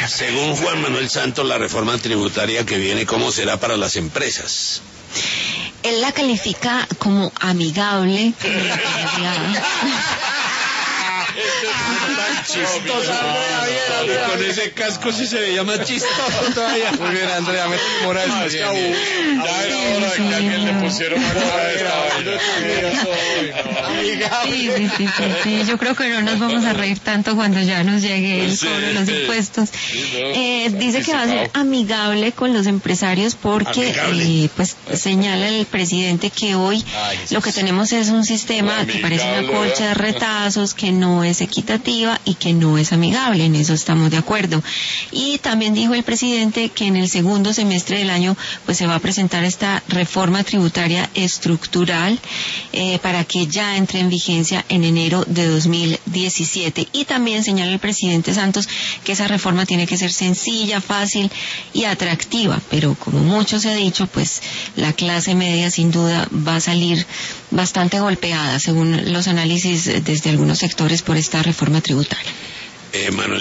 Según Juan Manuel Santos, la reforma tributaria que viene, ¿cómo será para las empresas? Él la califica como amigable. Con ese casco sí se veía más chistoso todavía. Muy bien, Andrea, me moral. Ya era hora de que a alguien le pusieron moral a esta Sí, yo creo que no nos vamos a reír tanto cuando ya nos llegue el cobro de los impuestos. Dice que va a ser amigable con los empresarios porque pues señala el presidente que hoy lo que tenemos es un sistema que parece una colcha de retazos, que no es equitativa y que no es amigable. En eso estamos de acuerdo. Y también dijo el presidente que en el segundo semestre del año pues se va a presentar esta reforma tributaria estructural para que ya entre en vigencia en enero de 2017. Y también señala el presidente Santos que esa reforma tiene que ser sencilla, fácil y atractiva, pero como mucho se ha dicho, pues la clase media sin duda va a salir bastante golpeada, según los análisis desde algunos sectores, por esta reforma tributaria. Manuel